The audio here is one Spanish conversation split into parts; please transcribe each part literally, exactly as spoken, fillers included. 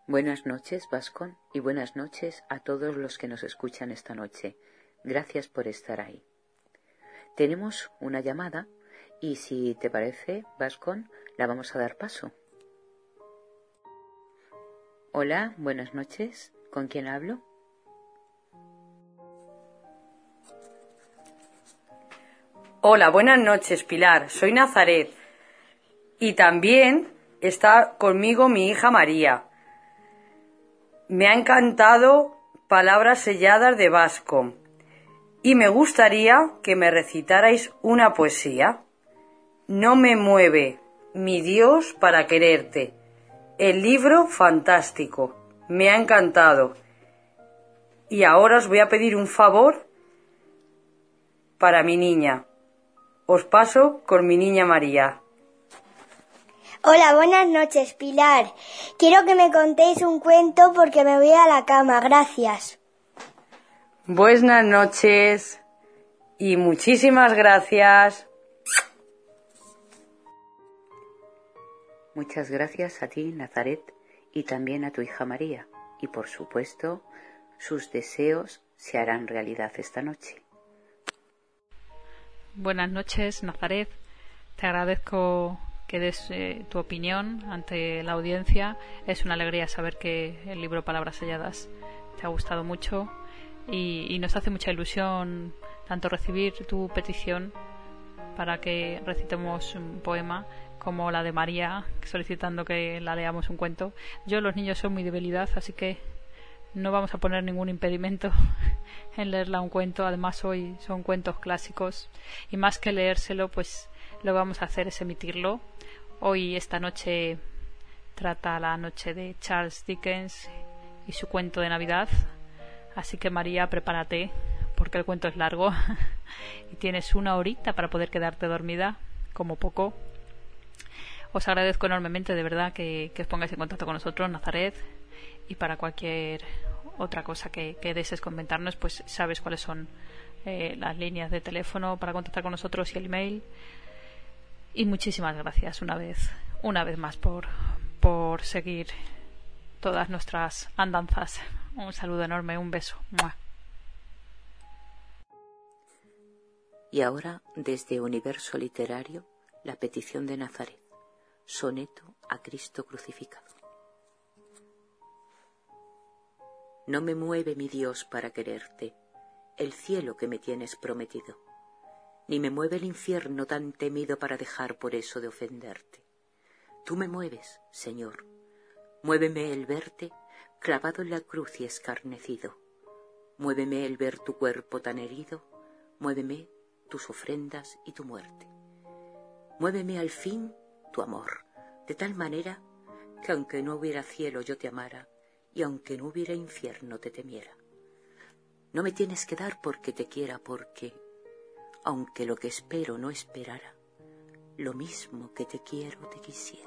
Buenas noches, Vascón, y buenas noches a todos los que nos escuchan esta noche. Gracias por estar ahí. Tenemos una llamada y si te parece, Vascón, la vamos a dar paso. Hola, buenas noches. ¿Con quién hablo? Hola, buenas noches, Pilar. Soy Nazaret. Y también está conmigo mi hija María. Me ha encantado Palabras selladas de Bascom. Y me gustaría que me recitarais una poesía. No me mueve mi Dios para quererte. El libro fantástico. Me ha encantado. Y ahora os voy a pedir un favor para mi niña. Os paso con mi niña María. Hola, buenas noches, Pilar. Quiero que me contéis un cuento porque me voy a la cama. Gracias. Buenas noches y muchísimas gracias. Muchas gracias a ti, Nazaret, y también a tu hija María. Y por supuesto, sus deseos se harán realidad esta noche. Buenas noches, Nazaret. Te agradezco que des eh, tu opinión ante la audiencia. Es una alegría saber que el libro Palabras selladas te ha gustado mucho y, y nos hace mucha ilusión tanto recibir tu petición para que recitemos un poema como la de María solicitando que la leamos un cuento. Yo, los niños son mi debilidad, así que no vamos a poner ningún impedimento en leerla un cuento. Además, hoy son cuentos clásicos y más que leérselo, pues lo que vamos a hacer es emitirlo. Hoy, esta noche, trata la noche de Charles Dickens y su cuento de Navidad. Así que, María, prepárate, porque el cuento es largo y tienes una horita para poder quedarte dormida, como poco. Os agradezco enormemente, de verdad, que, que os pongáis en contacto con nosotros, Nazaret, y para cualquier otra cosa que, que desees comentarnos, pues sabes cuáles son eh, las líneas de teléfono para contactar con nosotros y el email. Y muchísimas gracias una vez, una vez más por, por seguir todas nuestras andanzas. Un saludo enorme, un beso. ¡Mua! Y ahora, desde Universo Literario, la petición de Nazaret. Soneto a Cristo crucificado. No me mueve mi Dios para quererte, el cielo que me tienes prometido, ni me mueve el infierno tan temido para dejar por eso de ofenderte. Tú me mueves, Señor, muéveme el verte clavado en la cruz y escarnecido, muéveme el ver tu cuerpo tan herido, muéveme tus ofrendas y tu muerte. Muéveme al fin tu amor, de tal manera que aunque no hubiera cielo yo te amara, y aunque no hubiera infierno te temiera. No me tienes que dar porque te quiera, porque, aunque lo que espero no esperara, lo mismo que te quiero te quisiera.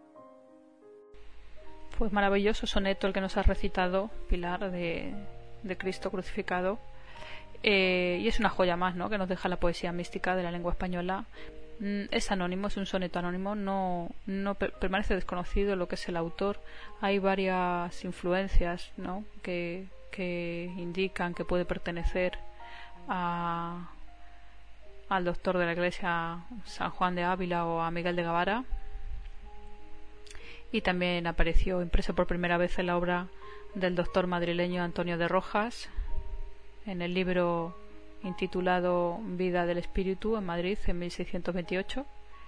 Pues maravilloso soneto el que nos has recitado, Pilar, de, de Cristo crucificado. Eh, y es una joya más, ¿no?, que nos deja la poesía mística de la lengua española. Es anónimo, es un soneto anónimo, no, no per- permanece desconocido lo que es el autor. Hay varias influencias, ¿no?, que, que indican que puede pertenecer a, al doctor de la Iglesia San Juan de Ávila o a Miguel de Gavara. Y también apareció impreso por primera vez en la obra del doctor madrileño Antonio de Rojas, en el libro intitulado Vida del Espíritu, en Madrid, en mil seiscientos veintiocho,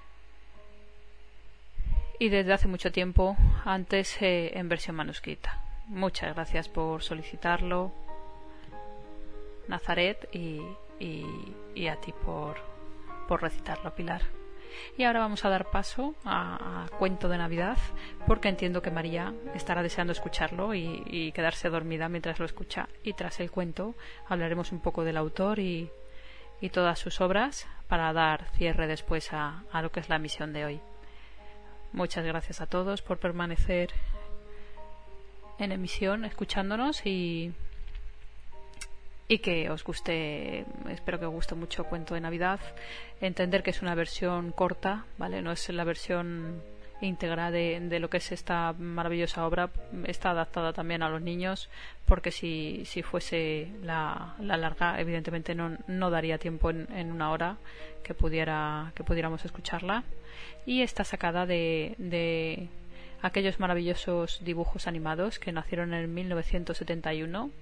y desde hace mucho tiempo antes eh, en versión manuscrita. Muchas gracias por solicitarlo, Nazaret, y, y, y a ti por, por recitarlo, Pilar. Y ahora vamos a dar paso a, a Cuento de Navidad, porque entiendo que María estará deseando escucharlo y, y quedarse dormida mientras lo escucha. Y tras el cuento hablaremos un poco del autor y, y todas sus obras para dar cierre después a, a lo que es la misión de hoy. Muchas gracias a todos por permanecer en emisión escuchándonos y y que os guste, espero que os guste mucho Cuento de Navidad. Entender que es una versión corta, ¿vale? No es la versión íntegra de, de lo que es esta maravillosa obra está adaptada también a los niños, porque si, si fuese la, la larga, evidentemente no, no daría tiempo en, en una hora que pudiera que pudiéramos escucharla. Y está sacada de, de aquellos maravillosos dibujos animados que nacieron en mil novecientos setenta y uno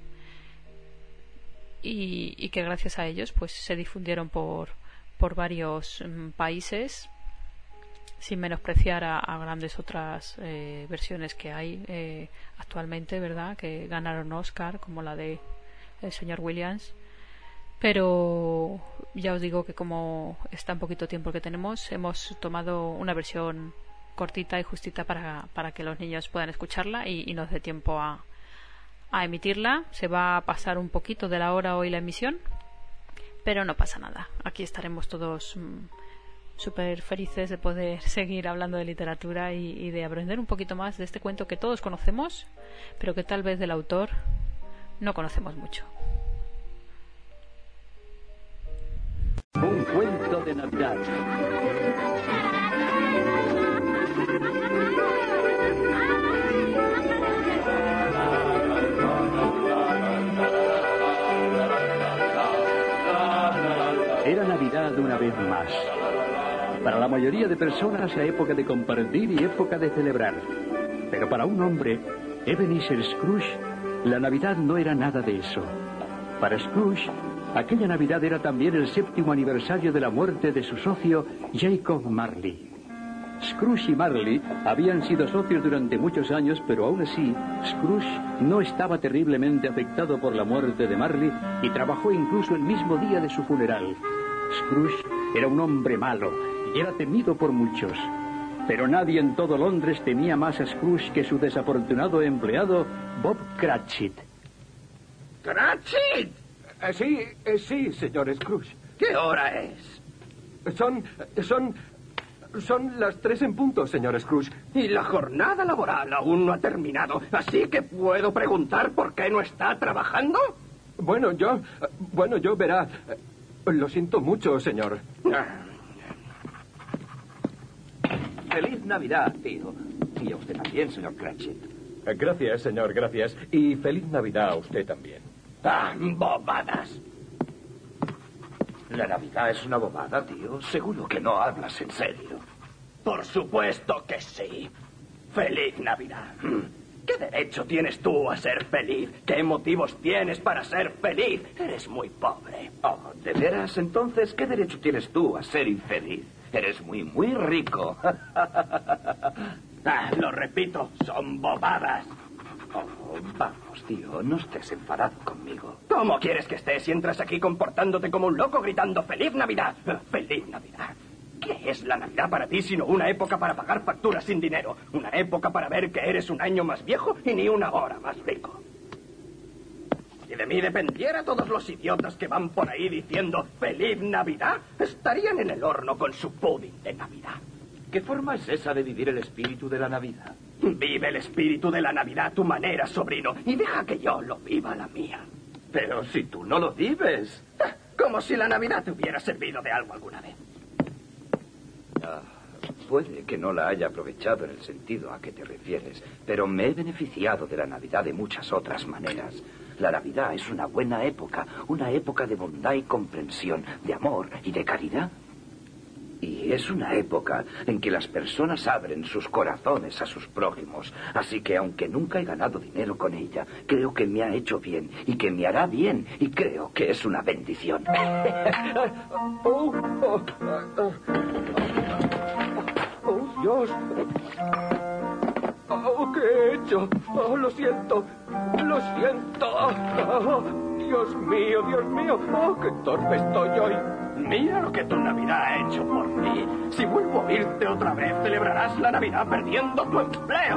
y, y que gracias a ellos pues se difundieron por, por varios um, países, sin menospreciar a, a grandes otras eh, versiones que hay eh, actualmente, ¿verdad?, que ganaron Oscar, como la de el señor Williams. Pero ya os digo que como está en poquito tiempo que tenemos, hemos tomado una versión cortita y justita para, para que los niños puedan escucharla y, y nos dé tiempo a, a emitirla. Se va a pasar un poquito de la hora hoy la emisión, pero no pasa nada. Aquí estaremos todos mmm, súper felices de poder seguir hablando de literatura y, y de aprender un poquito más de este cuento que todos conocemos, pero que tal vez del autor no conocemos mucho. Un cuento de Navidad. Era Navidad una vez más. Para la mayoría de personas la época de compartir y época de celebrar. Pero para un hombre, Ebenezer Scrooge, la Navidad no era nada de eso. Para Scrooge, aquella Navidad era también el séptimo aniversario de la muerte de su socio, Jacob Marley. Scrooge y Marley habían sido socios durante muchos años, pero aún así, Scrooge no estaba terriblemente afectado por la muerte de Marley y trabajó incluso el mismo día de su funeral. Scrooge era un hombre malo y era temido por muchos. Pero nadie en todo Londres temía más a Scrooge que su desafortunado empleado, Bob Cratchit. ¿Cratchit? Eh, sí, eh, sí, señor Scrooge. ¿Qué hora es? Son, son, son las tres en punto, señor Scrooge. Y la jornada laboral aún no ha terminado, así que puedo preguntar por qué no está trabajando. Bueno, yo, bueno, yo verá. Lo siento mucho, señor. Feliz Navidad, tío. Y a usted también, señor Cratchit. Gracias, señor, gracias. Y feliz Navidad a usted también. ¡Ah, bobadas! ¿La Navidad es una bobada, tío? Seguro que no hablas en serio. Por supuesto que sí. ¡Feliz Navidad! ¿Qué derecho tienes tú a ser feliz? ¿Qué motivos tienes para ser feliz? Eres muy pobre. Oh, ¿de veras? Entonces, ¿qué derecho tienes tú a ser infeliz? Eres muy, muy rico. Ah, lo repito, son bobadas. Oh, vamos, tío, no estés enfadado conmigo. ¿Cómo quieres que estés si entras aquí comportándote como un loco gritando ¡Feliz Navidad! ¡Feliz Navidad! ¿Qué es la Navidad para ti sino una época para pagar facturas sin dinero? Una época para ver que eres un año más viejo y ni una hora más rico. Si de mí dependiera, todos los idiotas que van por ahí diciendo ¡Feliz Navidad! estarían en el horno con su pudding de Navidad. ¿Qué forma es esa de vivir el espíritu de la Navidad? Vive el espíritu de la Navidad a tu manera, sobrino, y deja que yo lo viva a la mía. Pero si tú no lo vives. Como si la Navidad te hubiera servido de algo alguna vez. Ah, puede que no la haya aprovechado en el sentido a que te refieres, pero me he beneficiado de la Navidad de muchas otras maneras. La Navidad es una buena época, una época de bondad y comprensión, de amor y de caridad. Y es una época en que las personas abren sus corazones a sus prójimos. Así que aunque nunca he ganado dinero con ella, creo que me ha hecho bien y que me hará bien. Y creo que es una bendición. Oh, oh, oh, oh, Dios. Oh, ¿qué he hecho? Oh, lo siento. Lo siento. Oh, Dios mío, Dios mío. Oh, qué torpe estoy hoy. Mira lo que tu Navidad ha hecho por mí. Si vuelvo a oírte otra vez, celebrarás la Navidad perdiendo tu empleo.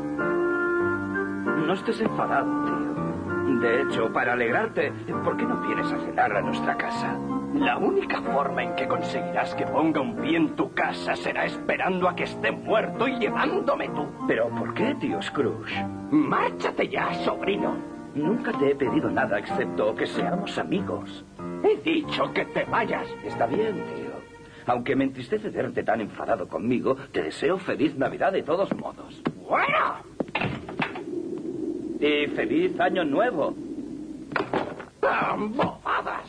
No estés enfadado, tío. De hecho, para alegrarte, ¿por qué no vienes a cenar a nuestra casa? La única forma en que conseguirás que ponga un pie en tu casa será esperando a que esté muerto y llevándome tú. ¿Pero por qué, tío Scrooge? Márchate ya, sobrino. Nunca te he pedido nada excepto que seamos amigos. He dicho que te vayas. Está bien, tío. Aunque me entristece verte tan enfadado conmigo, te deseo feliz Navidad de todos modos. ¡Bueno! Y feliz Año Nuevo. ¡Ah, bobadas!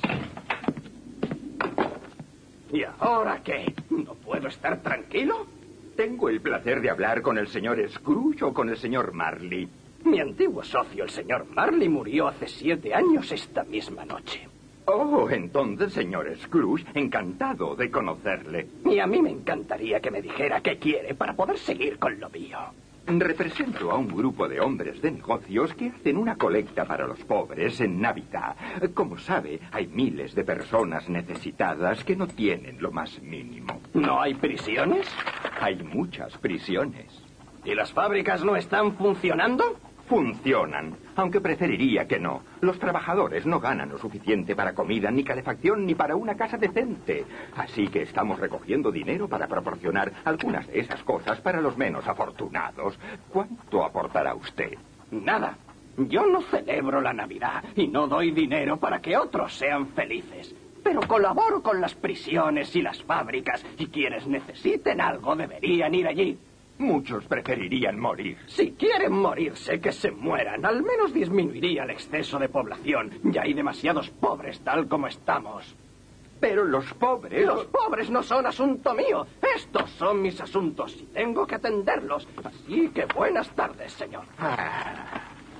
¿Y ahora qué? ¿No puedo estar tranquilo? Tengo el placer de hablar con el señor Scrooge o con el señor Marley. Mi antiguo socio, el señor Marley, murió hace siete años esta misma noche. Oh, entonces, señor Scrooge, encantado de conocerle. Y a mí me encantaría que me dijera qué quiere para poder seguir con lo mío. Represento a un grupo de hombres de negocios que hacen una colecta para los pobres en Navidad. Como sabe, hay miles de personas necesitadas que no tienen lo más mínimo. ¿No hay prisiones? Hay muchas prisiones. ¿Y las fábricas no están funcionando? Funcionan, aunque preferiría que no. Los trabajadores no ganan lo suficiente para comida, ni calefacción, ni para una casa decente. Así que estamos recogiendo dinero para proporcionar algunas de esas cosas para los menos afortunados. ¿Cuánto aportará usted? Nada. Yo no celebro la Navidad y no doy dinero para que otros sean felices. Pero colaboro con las prisiones y las fábricas, y quienes necesiten algo deberían ir allí. Muchos preferirían morir. Si quieren morirse, que se mueran. Al menos disminuiría el exceso de población. Ya hay demasiados pobres tal como estamos. Pero los pobres... Los pobres no son asunto mío. Estos son mis asuntos y tengo que atenderlos. Así que buenas tardes, señor. Ah.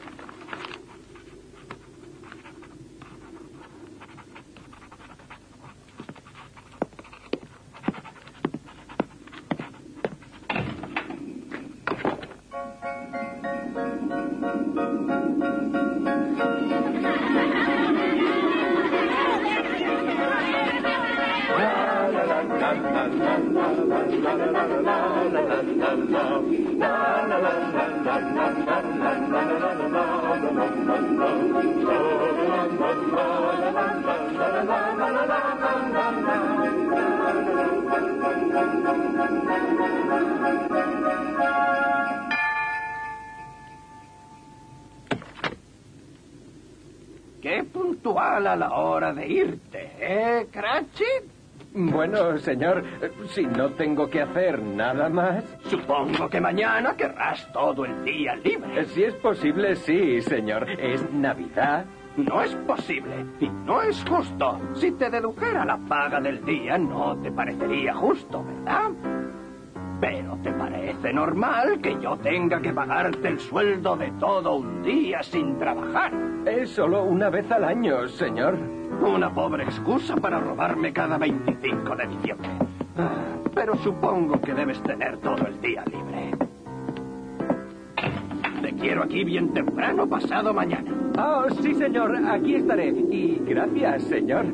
Qué puntual a la hora de irte, ¿eh, Cratchit? Bueno, señor, si no tengo que hacer nada más... Supongo que mañana querrás todo el día libre. Si es posible, sí, señor. Es Navidad. No es posible y no es justo. Si te dedujera la paga del día, no te parecería justo, ¿verdad? Pero ¿te parece normal que yo tenga que pagarte el sueldo de todo un día sin trabajar? Es solo una vez al año, señor. Una pobre excusa para robarme cada veinticinco de diciembre. Pero supongo que debes tener todo el día libre. Te quiero aquí bien temprano pasado mañana. Oh, sí, señor. Aquí estaré. Y gracias, señor.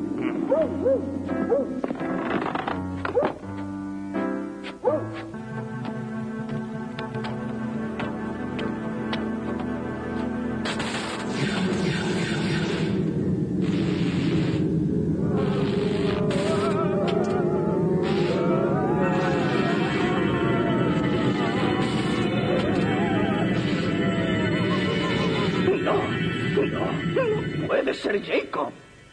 Puede ser Jacob.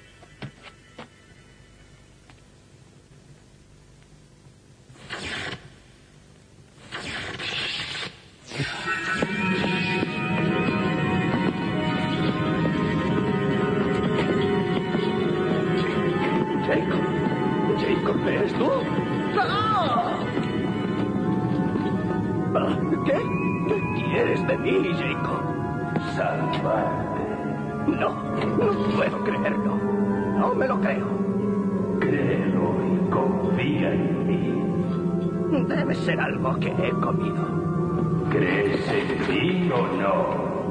Jacob. Jacob, ¿eres tú? ¡Ah! ¿Qué? ¿Qué quieres de mí, Jacob? Salvarte. No, no puedo creerlo. No me lo creo. Créelo y confía en mí. Debe ser algo que he comido. ¿Crees en mí o no?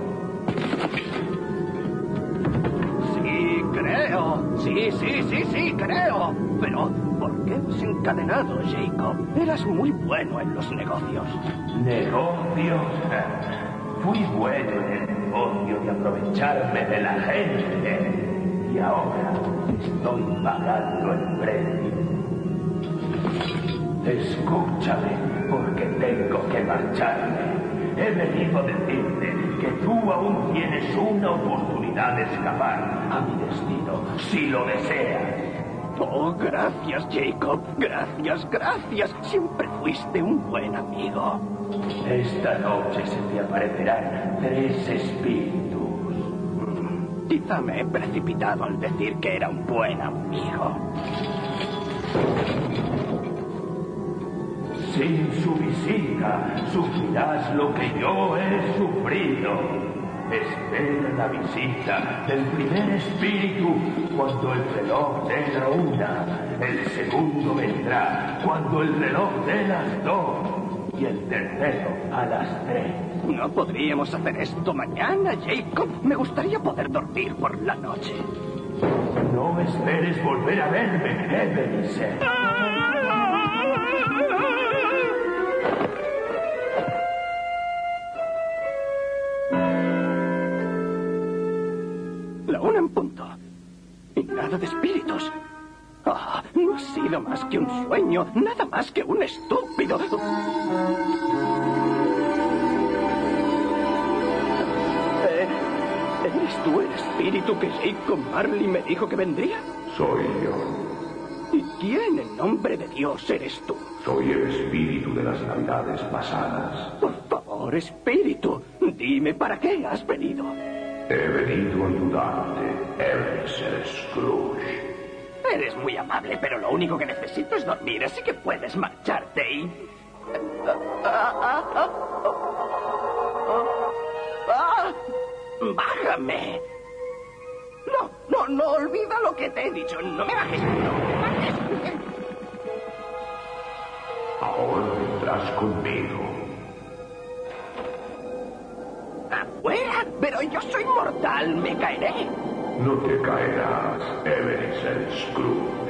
Sí, creo. Sí, sí, sí, sí, creo. Pero, ¿por qué desencadenado, Jacob? Eras muy bueno en los negocios. ¿Negocios? Fui bueno en el negocio de aprovecharme de la gente. Y ahora estoy pagando el precio. Escúchame, porque tengo que marcharme. He venido a decirte que tú aún tienes una oportunidad de escapar a mi destino, si lo deseas. Oh, gracias, Jacob. Gracias, gracias. Siempre fuiste un buen amigo. Esta noche se te aparecerán tres espíritus. Mm, quizá me he precipitado al decir que era un buen amigo. Sin su visita, sufrirás lo que yo he sufrido. Espera la visita del primer espíritu cuando el reloj dé la una. El segundo vendrá cuando el reloj dé las dos. Y el tercero a las tres. ¿No podríamos hacer esto mañana, Jacob? Me gustaría poder dormir por la noche. No esperes volver a verme, Ebenezer. La una en punto. Y nada de espíritus. Ah, no ha sido más que un sueño, nada más que un estúpido. Eh, ¿Eres tú el espíritu que Jacob Marley me dijo que vendría? Soy yo. ¿Y quién en nombre de Dios eres tú? Soy el espíritu de las navidades pasadas. Por favor, espíritu, dime para qué has venido. He venido a ayudarte, Ebenezer Scrooge. Eres muy amable, pero lo único que necesito es dormir, así que puedes marcharte y... ¡Bájame! No, no, no, olvida lo que te he dicho. No me bajes, no me bajes. Ahora vendrás conmigo. ¡Afuera! Pero yo soy mortal, me caeré. No te caerás, Ebenezer Scrooge.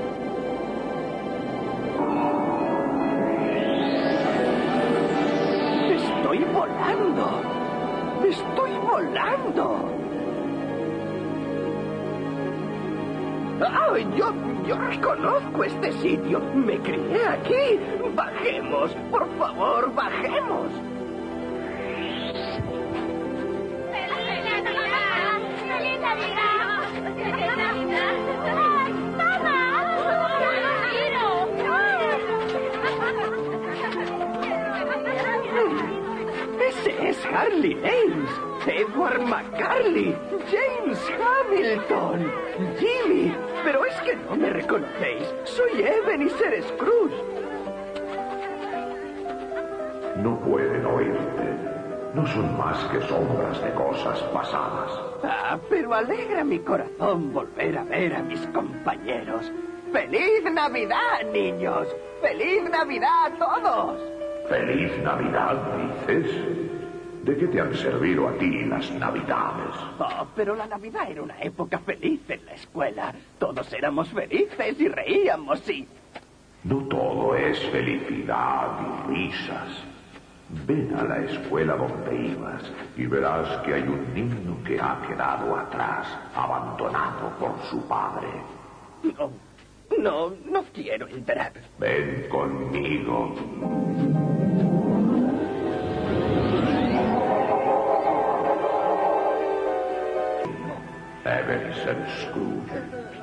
Estoy volando. Estoy volando. ¡Ah! Yo, yo reconozco este sitio. Me crié aquí. Bajemos. Por favor, bajemos. Ese es Harley Ames, Edward McCarley, James Hamilton, Jimmy. Pero es que no me reconocéis. Soy Ebenezer Scrooge. No pueden oírte. No son más que sombras de cosas pasadas. Ah, pero alegra mi corazón volver a ver a mis compañeros. ¡Feliz Navidad, niños! ¡Feliz Navidad a todos! ¿Feliz Navidad, dices? ¿De qué te han servido a ti las Navidades? Oh, pero la Navidad era una época feliz en la escuela. Todos éramos felices y reíamos y... No todo es felicidad y risas. Ven a la escuela donde ibas y verás que hay un niño que ha quedado atrás, abandonado por su padre. No, no, no quiero entrar. Ven conmigo. Ebenezer Scrooge.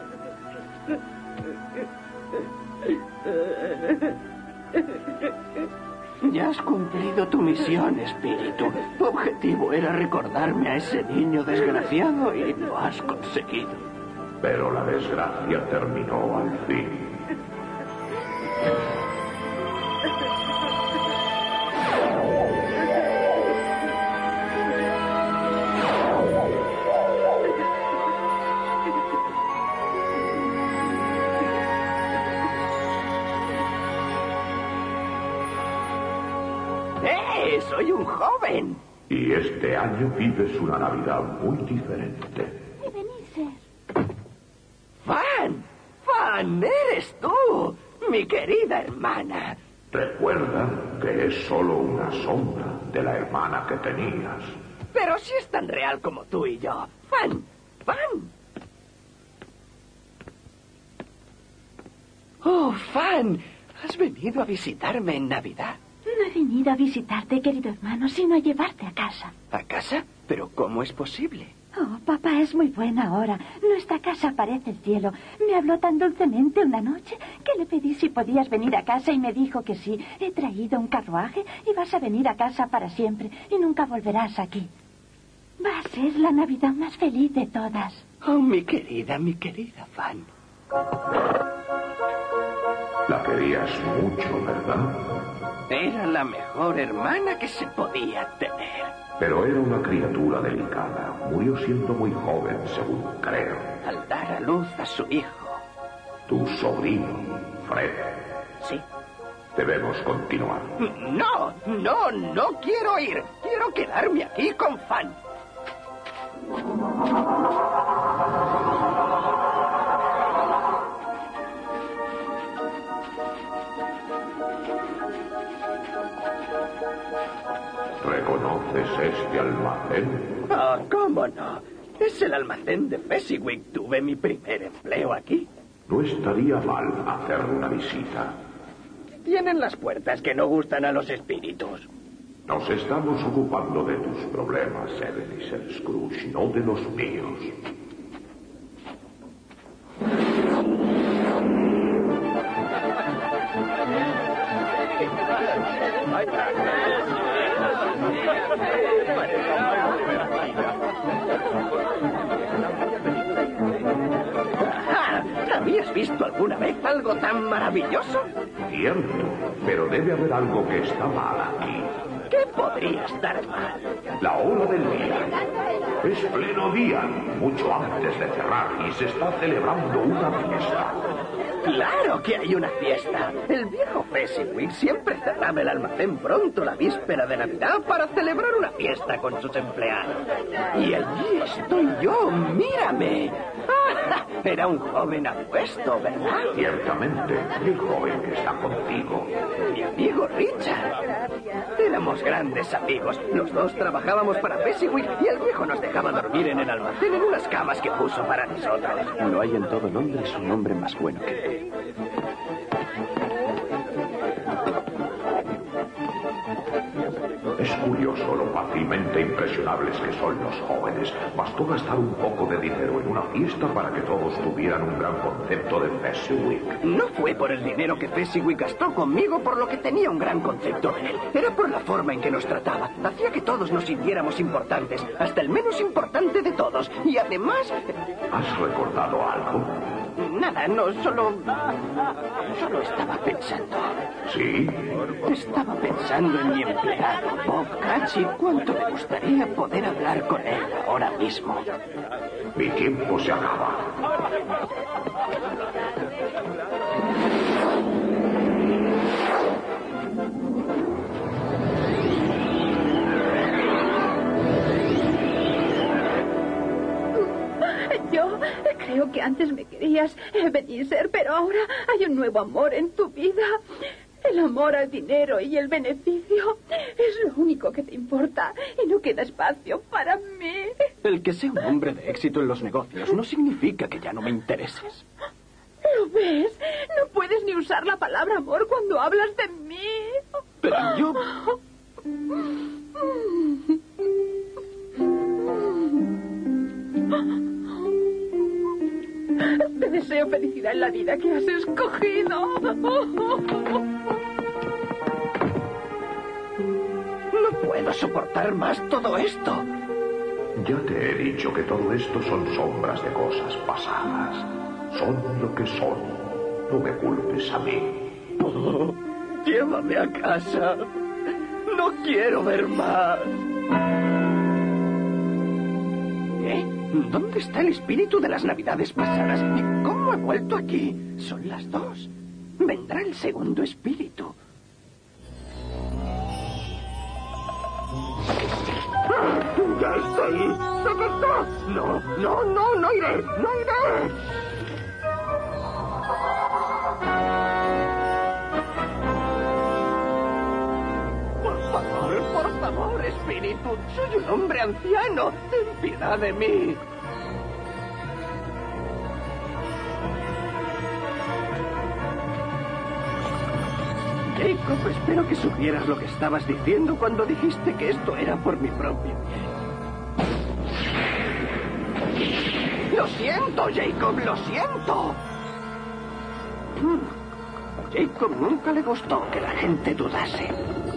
Ya has cumplido tu misión, espíritu. Tu objetivo era recordarme a ese niño desgraciado y lo has conseguido. Pero la desgracia terminó al fin. ¡Eh! ¡Soy un joven! Y este año vives una Navidad muy diferente. Ebenezer. ¡Fan! ¡Fan! ¡Eres tú! ¡Mi querida hermana! Recuerda que es solo una sombra de la hermana que tenías. Pero si es tan real como tú y yo. ¡Fan! ¡Fan! ¡Oh, Fan! ¿Has venido a visitarme en Navidad? No he venido a visitarte, querido hermano, sino a llevarte a casa. ¿A casa? ¿Pero cómo es posible? Oh, papá es muy bueno ahora. Nuestra casa parece el cielo. Me habló tan dulcemente una noche que le pedí si podías venir a casa y me dijo que sí. He traído un carruaje y vas a venir a casa para siempre y nunca volverás aquí. Va a ser la Navidad más feliz de todas. Oh, mi querida, mi querida Fan. La querías mucho, ¿verdad? Era la mejor hermana que se podía tener. Pero era una criatura delicada. Murió siendo muy joven, según creo. Al dar a luz a su hijo. Tu sobrino, Fred. Sí. Debemos continuar. No, no, no quiero ir. Quiero quedarme aquí con Fan. ¿Reconoces este almacén? Ah, oh, ¿cómo no? Es el almacén de Fezziwig. Tuve mi primer empleo aquí. No estaría mal hacer una visita. Tienen las puertas que no gustan a los espíritus. Nos estamos ocupando de tus problemas, Ebenezer Scrooge, no de los míos. ¿Habías visto alguna vez algo tan maravilloso? Cierto, pero debe haber algo que está mal aquí. ¿Qué podría estar mal? La hora del día. Es pleno día, mucho antes de cerrar, y se está celebrando una fiesta. ¡Claro que hay una fiesta! El viejo Fezziwig siempre cerraba el almacén pronto la víspera de Navidad para celebrar una fiesta con sus empleados. Y allí estoy yo, mírame. ¡Ah! Era un joven apuesto, ¿verdad? Ciertamente, el joven que está contigo. Mi amigo Richard. Éramos grandes amigos. Los dos trabajábamos para Fezziwig y el viejo nos dejaba dormir en el almacén en unas camas que puso para nosotros. No hay en todo Londres un hombre más bueno que él. Es curioso lo fácilmente impresionables que son los jóvenes. Bastó gastar un poco de dinero en una fiesta para que todos tuvieran un gran concepto de Fezziwig. No fue por el dinero que Fezziwig gastó conmigo por lo que tenía un gran concepto de él. Era por la forma en que nos trataba. Hacía que todos nos sintiéramos importantes, hasta el menos importante de todos. Y además... ¿Has recordado algo? Nada, no, solo... Solo estaba pensando. ¿Sí? Estaba pensando en mi empleado, Bob Cratchit. Cuánto me gustaría poder hablar con él ahora mismo. Mi tiempo se acaba. Yo creo que antes me querías, Ebenezer, pero ahora hay un nuevo amor en tu vida. El amor al dinero y el beneficio es lo único que te importa y no queda espacio para mí. El que sea un hombre de éxito en los negocios no significa que ya no me intereses. ¿Lo ves? No puedes ni usar la palabra amor cuando hablas de mí. Pero yo... Te deseo felicidad en la vida que has escogido. No puedo soportar más todo esto. Ya te he dicho que todo esto son sombras de cosas pasadas. Son lo que son. No me culpes a mí. Oh, llévame a casa. No quiero ver más. ¿Eh? ¿Dónde está el espíritu de las navidades pasadas? ¿Y cómo he vuelto aquí? Son las dos. Vendrá el segundo espíritu. ¡Ya está ahí! ¡Aquí está! No, no, no, no iré, no iré. Por favor, por favor, espíritu. Soy un hombre anciano. Ten piedad de mí. Jacob, espero que supieras lo que estabas diciendo cuando dijiste que esto era por mi propio bien. Lo siento, Jacob, lo siento. A Jacob nunca le gustó que la gente dudase.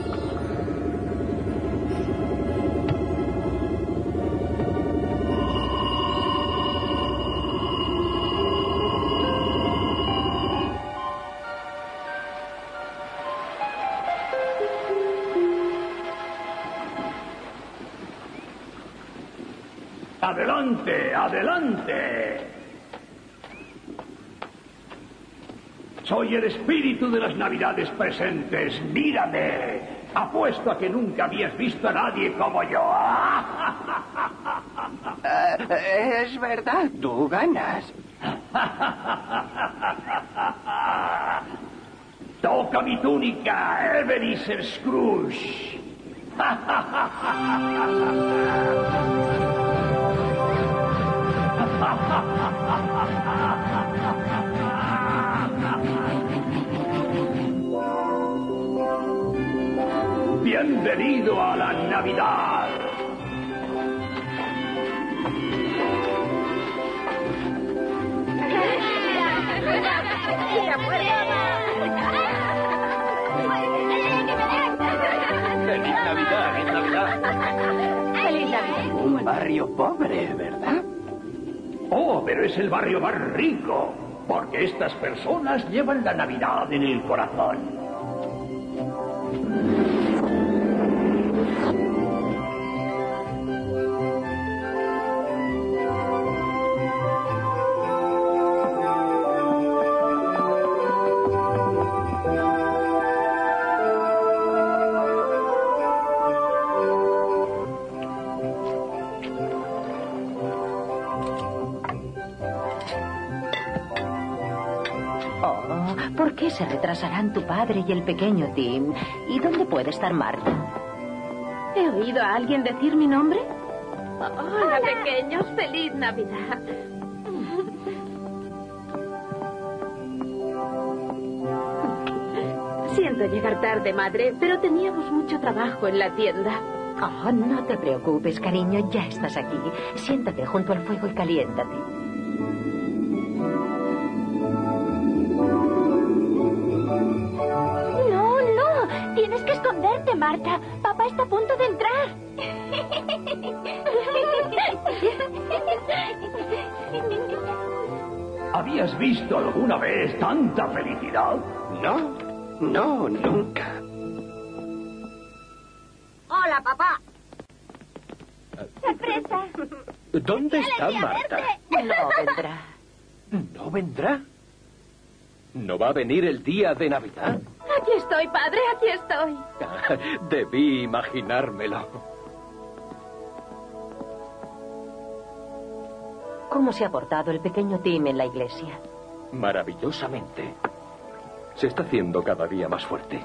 ¡Adelante, adelante! Soy el espíritu de las Navidades presentes. ¡Mírame! Apuesto a que nunca habías visto a nadie como yo. Uh, es verdad, tú ganas. Toca mi túnica, Ebenezer Scrooge. Bienvenido a la Navidad. ¡Feliz Navidad! ¡Feliz Navidad! ¡Feliz Navidad! Un barrio pobre, ¿verdad? Oh, pero es el barrio más rico, porque estas personas llevan la Navidad en el corazón. ¿Por qué se retrasarán tu padre y el pequeño Tim? ¿Y dónde puede estar Marta? ¿He oído a alguien decir mi nombre? Hola, Hola. pequeños. ¡Feliz Navidad! Siento llegar tarde, madre, pero teníamos mucho trabajo en la tienda. Oh, no te preocupes, cariño. Ya estás aquí. Siéntate junto al fuego y caliéntate. Tienes que esconderte, Marta. Papá está a punto de entrar. ¿Habías visto alguna vez tanta felicidad? No, no, nunca. Hola, papá. ¡Sorpresa! ¿Dónde está Marta? No vendrá. ¿No vendrá? ¿No va a venir el día de Navidad? Aquí estoy, padre, aquí estoy. Debí imaginármelo. ¿Cómo se ha portado el pequeño Tim en la iglesia? Maravillosamente. Se está haciendo cada día más fuerte.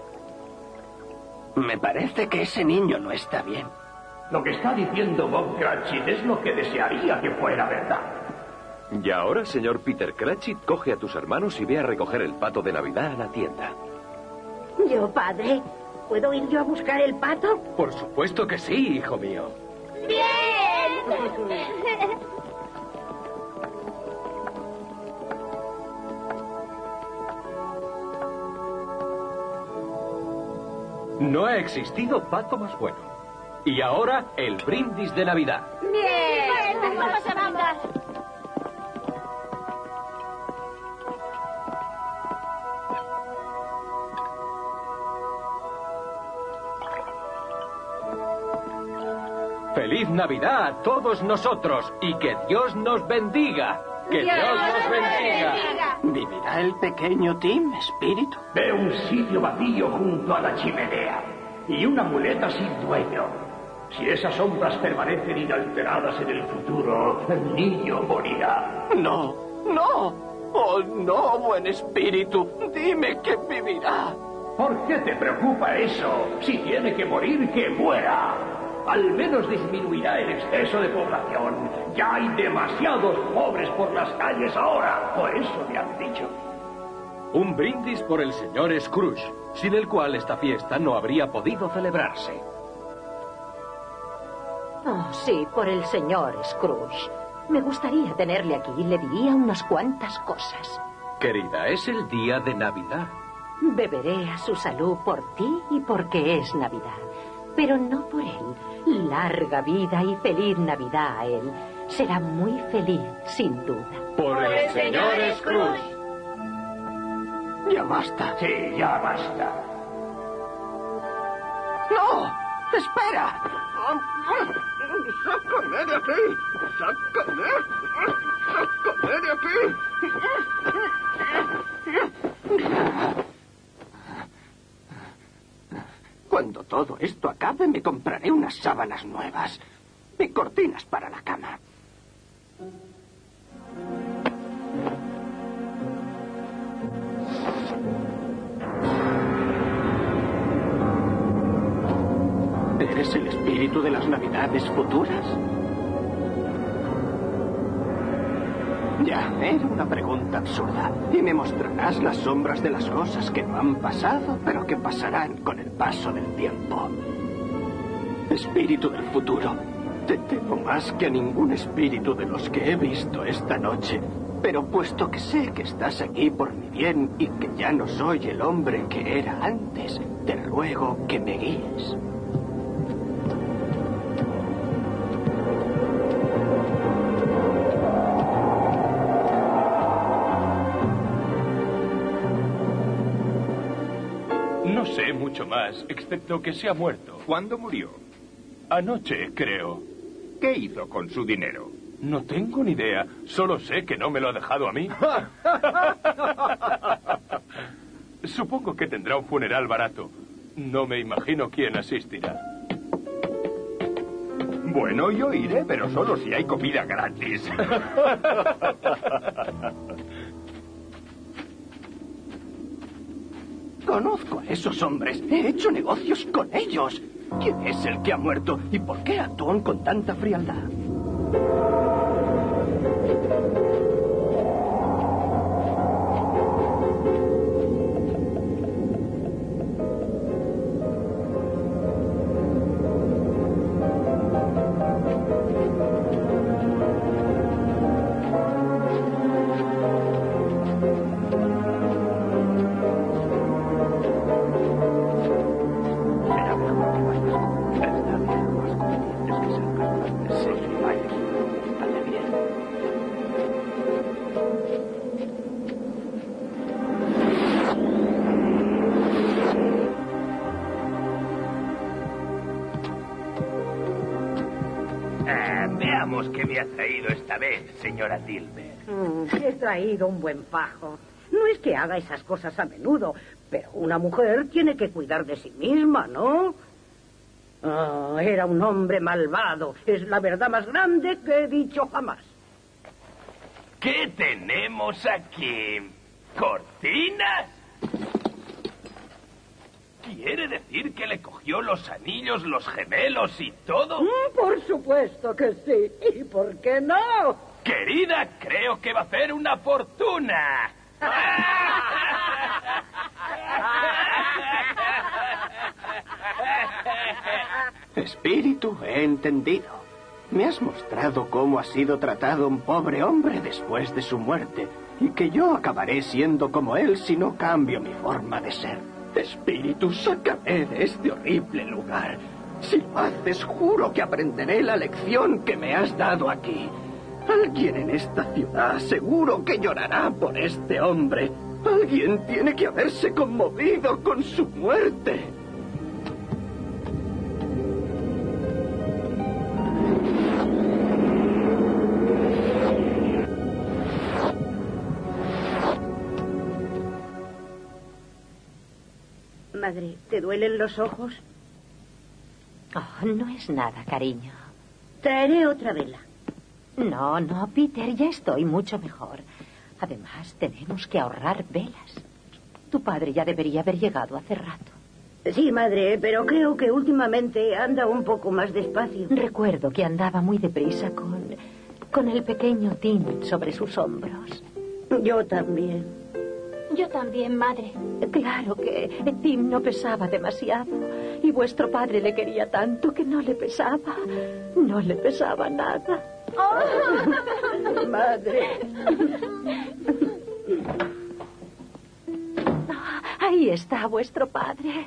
Me parece que ese niño no está bien. Lo que está diciendo Bob Cratchit es lo que desearía que fuera verdad. Y ahora, señor Peter Cratchit, coge a tus hermanos y ve a recoger el pato de Navidad a la tienda. ¿Yo, padre? ¿Puedo ir yo a buscar el pato? Por supuesto que sí, hijo mío. ¡Bien! No ha existido pato más bueno. Y ahora, el brindis de Navidad. ¡Bien! ¡Vamos a mandar! ¡Feliz Navidad a todos nosotros! ¡Y que Dios nos bendiga! ¡Que Dios, Dios nos bendiga! bendiga! ¿Vivirá el pequeño Tim, espíritu? Veo un sitio vacío junto a la chimenea y una muleta sin dueño. Si esas sombras permanecen inalteradas en el futuro, el niño morirá. No, no. Oh, no, buen espíritu. Dime que vivirá. ¿Por qué te preocupa eso? Si tiene que morir, que muera. Al menos disminuirá el exceso de población. Ya hay demasiados pobres por las calles ahora, o eso me han dicho. Un brindis por el señor Scrooge, sin el cual esta fiesta no habría podido celebrarse. Oh, sí, por el señor Scrooge. Me gustaría tenerle aquí y le diría unas cuantas cosas. Querida, es el día de Navidad. Beberé a su salud por ti y porque es Navidad. Pero no por él. Larga vida y feliz Navidad a él. Será muy feliz, sin duda. Por el señor Scrooge. Ya basta. Sí, ya basta. ¡No! ¡Espera! ¡Sácame de aquí! ¡Sácame! ¡Sácame de aquí! Cuando todo esto acabe, me compraré unas sábanas nuevas y cortinas para la cama. ¿Eres el espíritu de las Navidades futuras? Ya, era una pregunta absurda. Y me mostrarás las sombras de las cosas que no han pasado, pero que pasarán con el paso del tiempo. Espíritu del futuro, te temo más que a ningún espíritu de los que he visto esta noche. Pero puesto que sé que estás aquí por mi bien y que ya no soy el hombre que era antes, te ruego que me guíes. No sé mucho más, excepto que se ha muerto. ¿Cuándo murió? Anoche, creo. ¿Qué hizo con su dinero? No tengo ni idea. Solo sé que no me lo ha dejado a mí. Supongo que tendrá un funeral barato. No me imagino quién asistirá. Bueno, yo iré, pero solo si hay comida gratis. Conozco a esos hombres. He hecho negocios con ellos. ¿Quién es el que ha muerto? ¿Y por qué actúan con tanta frialdad? Veamos qué me ha traído esta vez, señora Dilber. Mm, he traído un buen fajo. No es que haga esas cosas a menudo, pero una mujer tiene que cuidar de sí misma, ¿no? Oh, era un hombre malvado. Es la verdad más grande que he dicho jamás. ¿Qué tenemos aquí? ¿Cortinas? ¿Quiere decir que le cogió los anillos, los gemelos y todo? Mm, por supuesto que sí. ¿Y por qué no? Querida, creo que va a hacer una fortuna. Espíritu, he entendido. Me has mostrado cómo ha sido tratado un pobre hombre después de su muerte y que yo acabaré siendo como él si no cambio mi forma de ser. Espíritu, sácame de este horrible lugar. Si lo haces, juro que aprenderé la lección que me has dado aquí. Alguien en esta ciudad seguro que llorará por este hombre. Alguien tiene que haberse conmovido con su muerte. Madre, ¿te duelen los ojos? Oh, no es nada, cariño. Traeré otra vela. No, no, Peter, ya estoy mucho mejor. Además, tenemos que ahorrar velas. Tu padre ya debería haber llegado hace rato. Sí, madre, pero creo que últimamente anda un poco más despacio. Recuerdo que andaba muy deprisa con, con el pequeño Tim sobre sus hombros. Yo también. Yo también, madre. Claro que Tim no pesaba demasiado y vuestro padre le quería tanto que no le pesaba. No le pesaba nada. Oh. Madre. Ahí está vuestro padre.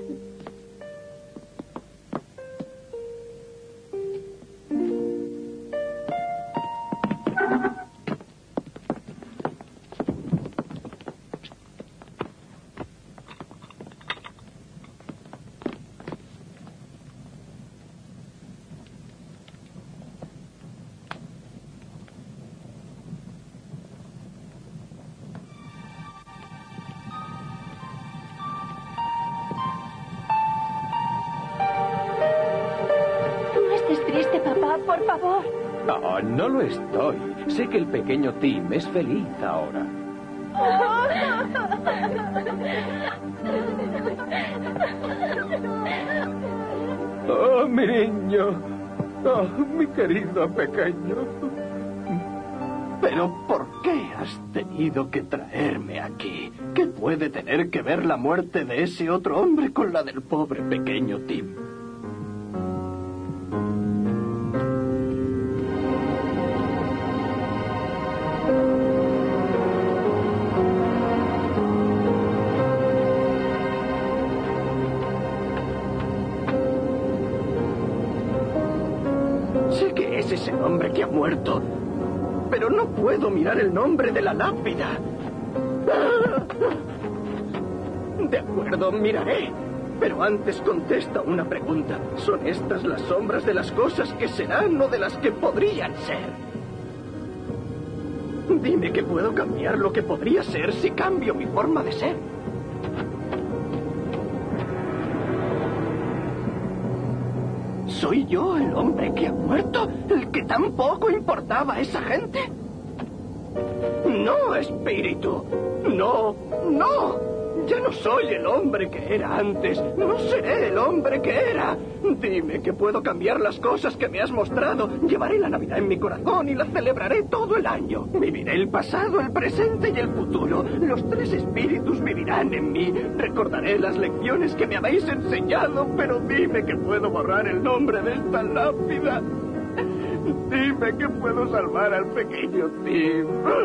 Por favor. No, no lo estoy. Sé que el pequeño Tim es feliz ahora. Oh, mi niño. Oh, mi querido pequeño. Pero ¿por qué has tenido que traerme aquí? ¿Qué puede tener que ver la muerte de ese otro hombre con la del pobre pequeño Tim? Ese hombre que ha muerto, pero no puedo mirar el nombre de la lápida. De acuerdo, miraré, pero antes contesta una pregunta. ¿Son estas las sombras de las cosas que serán o de las que podrían ser? Dime que puedo cambiar lo que podría ser si cambio mi forma de ser. ¿Soy yo el hombre que ha muerto? ¿El que tan poco importaba a esa gente? No, espíritu. No, no. Ya no soy el hombre que era antes. No seré el hombre que era. Dime que puedo cambiar las cosas que me has mostrado. Llevaré la Navidad en mi corazón y la celebraré todo el año. Viviré el pasado, el presente y el futuro. Los tres espíritus vivirán en mí. Recordaré las lecciones que me habéis enseñado, pero dime que puedo borrar el nombre de esta lápida. Dime que puedo salvar al pequeño Tim.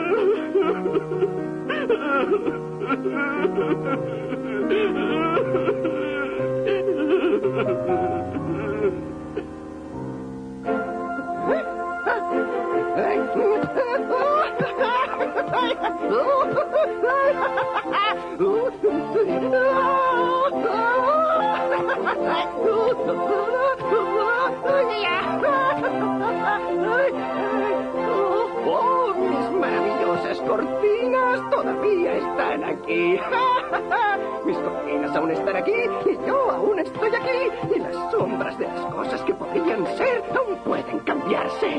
¡Oh, mis maravillosas cortinas todavía están aquí! Mis cortinas aún están aquí y yo aún estoy aquí. Y las sombras de las cosas que podrían ser aún pueden cambiarse.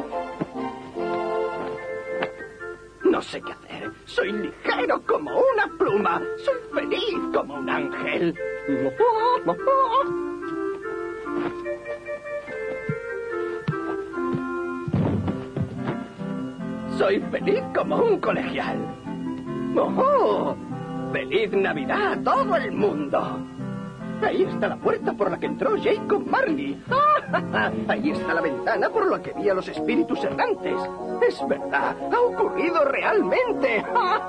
No sé qué hacer. Soy ligero como una pluma. Soy feliz como un ángel. Soy feliz como un colegial. ¡Oh! ¡Feliz Navidad a todo el mundo! Ahí está la puerta por la que entró Jacob Marley. Ahí está la ventana por la que vi a los espíritus errantes. Es verdad, ha ocurrido realmente.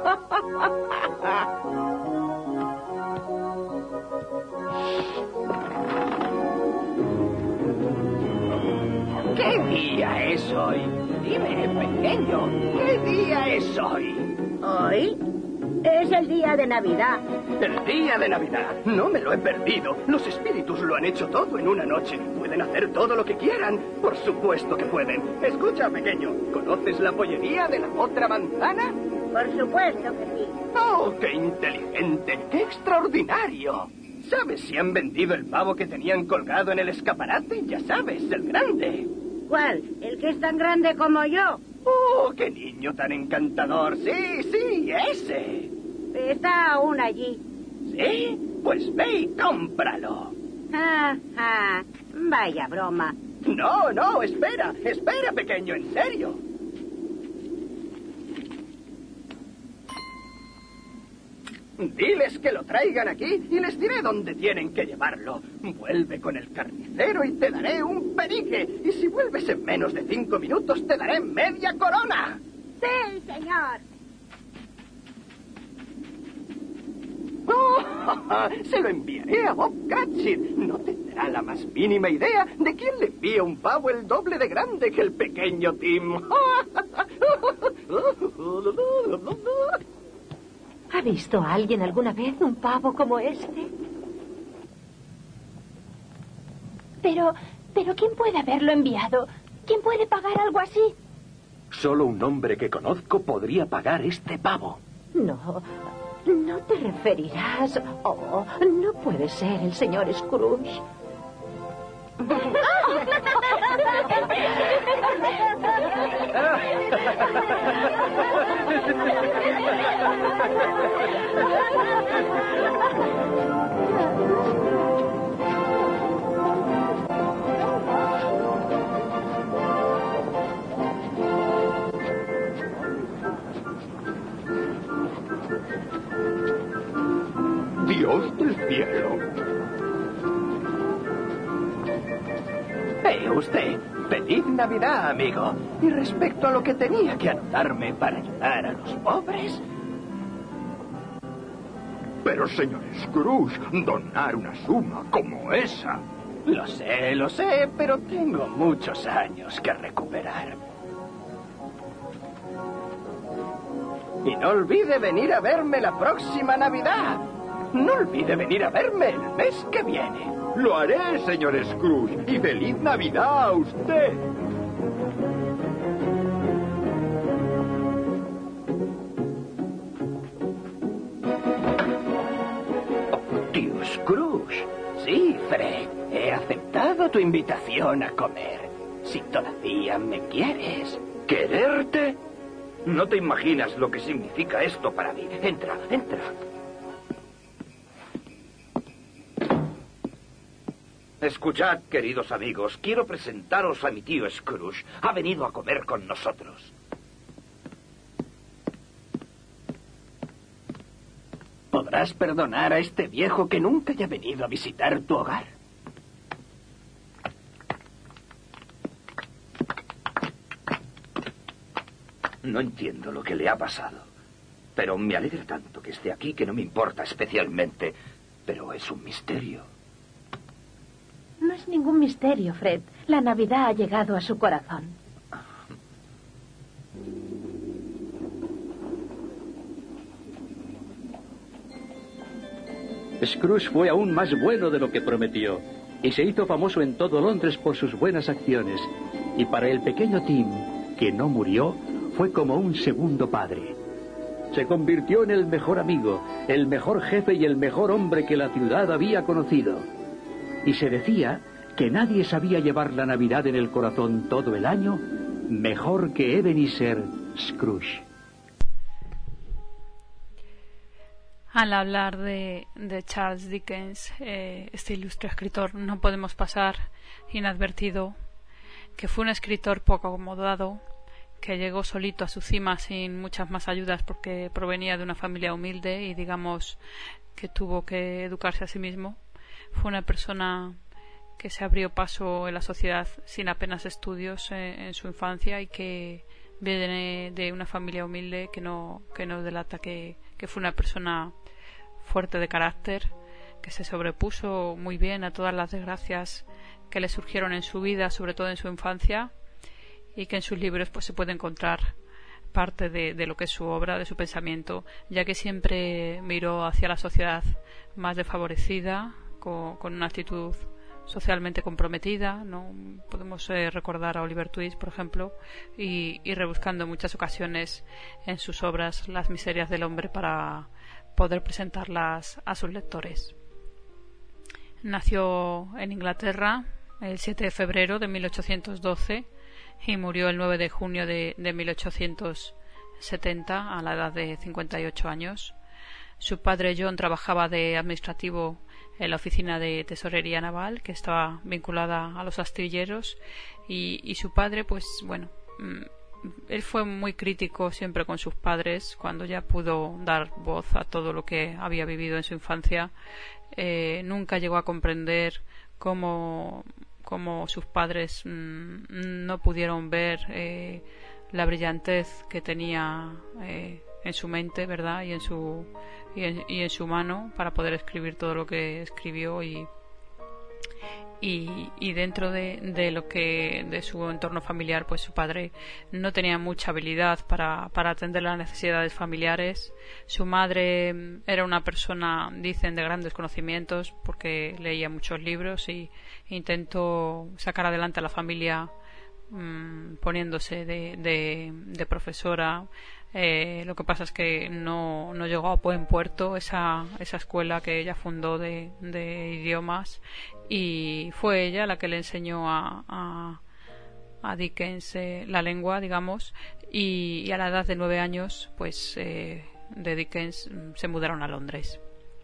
¿Qué día es hoy? Dime, pequeño, ¿qué día es hoy? ¿Hoy? Es el día de Navidad. El día de Navidad. No me lo he perdido. Los espíritus lo han hecho todo en una noche. Pueden hacer todo lo que quieran. Por supuesto que pueden. Escucha, pequeño. ¿Conoces la pollería de la otra manzana? Por supuesto que sí. ¡Oh, qué inteligente! ¡Qué extraordinario! ¿Sabes si han vendido el pavo que tenían colgado en el escaparate? Ya sabes, el grande. ¿Cuál? ¿El que es tan grande como yo? ¡Oh, qué niño tan encantador! Sí, sí, ese. Está aún allí. ¿Sí? Pues ve y cómpralo. Ah, ah, vaya broma. No, no, espera, espera, pequeño, en serio. Diles que lo traigan aquí y les diré dónde tienen que llevarlo. Vuelve con el carnicero y te daré un penique. Y si vuelves en menos de cinco minutos, te daré media corona. Sí, señor. Oh, se lo enviaré a Bob Cratchit. No tendrá la más mínima idea de quién le envía un pavo el doble de grande que el pequeño Tim. ¿Ha visto a alguien alguna vez un pavo como este? Pero, pero ¿quién puede haberlo enviado? ¿Quién puede pagar algo así? Solo un hombre que conozco podría pagar este pavo. No, no te referirás... Oh, no puede ser el señor Scrooge. Dios del cielo. Eh, usted, feliz Navidad, amigo. Y respecto a lo que tenía que anotarme para ayudar a los pobres... Pero, señor Scrooge, donar una suma como esa... Lo sé, lo sé, pero tengo muchos años que recuperar. Y no olvide venir a verme la próxima Navidad. No olvide venir a verme el mes que viene. Lo haré, señor Scrooge, y feliz Navidad a usted. Oh, tío Scrooge. Sí, Fred, he aceptado tu invitación a comer. Si todavía me quieres. ¿Quererte? No te imaginas lo que significa esto para mí. Entra, entra. Escuchad, queridos amigos, quiero presentaros a mi tío Scrooge. Ha venido a comer con nosotros. ¿Podrás perdonar a este viejo que nunca haya venido a visitar tu hogar? No entiendo lo que le ha pasado. Pero me alegra tanto que esté aquí que no me importa especialmente. Pero es un misterio. No es ningún misterio, Fred. La Navidad ha llegado a su corazón. Scrooge fue aún más bueno de lo que prometió y se hizo famoso en todo Londres por sus buenas acciones. Y para el pequeño Tim, que no murió, fue como un segundo padre. Se convirtió en el mejor amigo, el mejor jefe y el mejor hombre que la ciudad había conocido. Y se decía que nadie sabía llevar la Navidad en el corazón todo el año mejor que Ebenezer Scrooge. Al hablar de, de Charles Dickens, eh, este ilustre escritor, no podemos pasar inadvertido que fue un escritor poco acomodado, que llegó solito a su cima sin muchas más ayudas porque provenía de una familia humilde y digamos que tuvo que educarse a sí mismo. Fue una persona que se abrió paso en la sociedad sin apenas estudios en, en su infancia y que viene de una familia humilde que no, que no delata que, que fue una persona fuerte de carácter, que se sobrepuso muy bien a todas las desgracias que le surgieron en su vida, sobre todo en su infancia, y que en sus libros pues se puede encontrar parte de, de lo que es su obra, de su pensamiento, ya que siempre miró hacia la sociedad más desfavorecida, con, con una actitud socialmente comprometida, ¿no? Podemos eh, recordar a Oliver Twist, por ejemplo, y, y rebuscando en muchas ocasiones en sus obras las miserias del hombre para poder presentarlas a sus lectores. Nació en Inglaterra el siete de febrero de mil ochocientos doce y murió el nueve de junio de, de mil ochocientos setenta a la edad de cincuenta y ocho años. Su padre John trabajaba de administrativo en la oficina de tesorería naval, que estaba vinculada a los astilleros, y, y su padre, pues bueno, él fue muy crítico siempre con sus padres. Cuando ya pudo dar voz a todo lo que había vivido en su infancia, eh, nunca llegó a comprender cómo, cómo sus padres mmm, no pudieron ver eh, la brillantez que tenía eh, en su mente, ¿verdad? Y en su y en, y en su mano para poder escribir todo lo que escribió y Y, y dentro de, de lo que de su entorno familiar, pues su padre no tenía mucha habilidad para, para atender las necesidades familiares. Su madre era una persona, dicen, de grandes conocimientos porque leía muchos libros y intentó sacar adelante a la familia mmm, poniéndose de, de, de profesora. Eh, lo que pasa es que no, no llegó a buen puerto esa, esa escuela que ella fundó de, de idiomas, y fue ella la que le enseñó a, a, a Dickens eh, la lengua, digamos, y, y a la edad de nueve años pues eh, de Dickens se mudaron a Londres.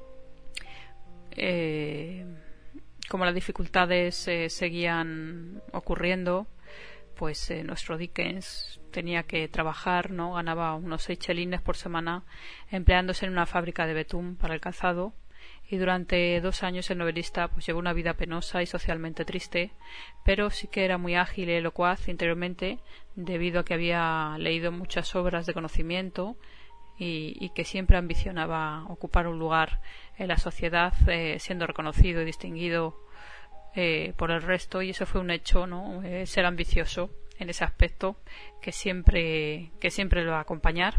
Eh, como las dificultades eh, seguían ocurriendo, pues eh, nuestro Dickens tenía que trabajar, ¿no? Ganaba unos seis chelines por semana empleándose en una fábrica de betún para el calzado, y durante dos años el novelista pues llevó una vida penosa y socialmente triste, pero sí que era muy ágil y locuaz interiormente debido a que había leído muchas obras de conocimiento y, y que siempre ambicionaba ocupar un lugar en la sociedad, eh, siendo reconocido y distinguido eh, por el resto, y eso fue un hecho, ¿no? Eh, ser ambicioso en ese aspecto que siempre que siempre lo va a acompañar.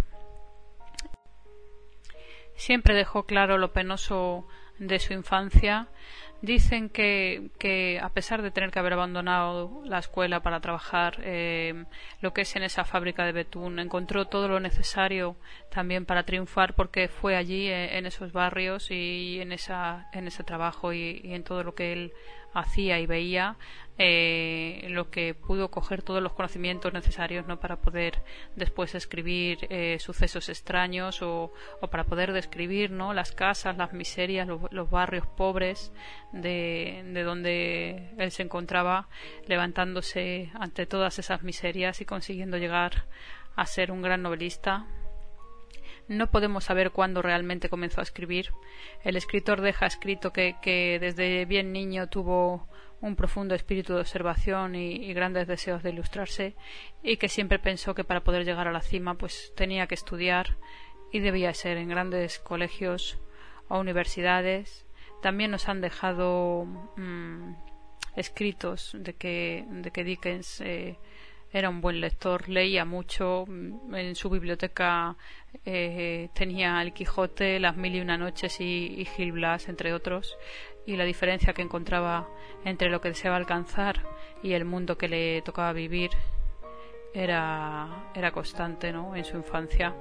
Siempre dejó claro lo penoso de su infancia. Dicen que, que a pesar de tener que haber abandonado la escuela para trabajar eh, lo que es en esa fábrica de betún, encontró todo lo necesario también para triunfar, porque fue allí eh, en esos barrios y en esa en ese trabajo y, y en todo lo que él hacía y veía, eh, lo que pudo coger todos los conocimientos necesarios, ¿no? Para poder después escribir eh, sucesos extraños o, o para poder describir, ¿no? Las casas, las miserias, los, los barrios pobres de, de donde él se encontraba, levantándose ante todas esas miserias y consiguiendo llegar a ser un gran novelista. No podemos saber cuándo realmente comenzó a escribir. El escritor deja escrito que, que desde bien niño tuvo un profundo espíritu de observación y, y grandes deseos de ilustrarse, y que siempre pensó que para poder llegar a la cima pues tenía que estudiar, y debía ser en grandes colegios o universidades. También nos han dejado mmm, escritos de que, de que Dickens eh, era un buen lector, leía mucho. En su biblioteca eh, tenía El Quijote, Las Mil y Una Noches y, y Gil Blas, entre otros, y la diferencia que encontraba entre lo que deseaba alcanzar y el mundo que le tocaba vivir era, era constante, ¿no? En su infancia.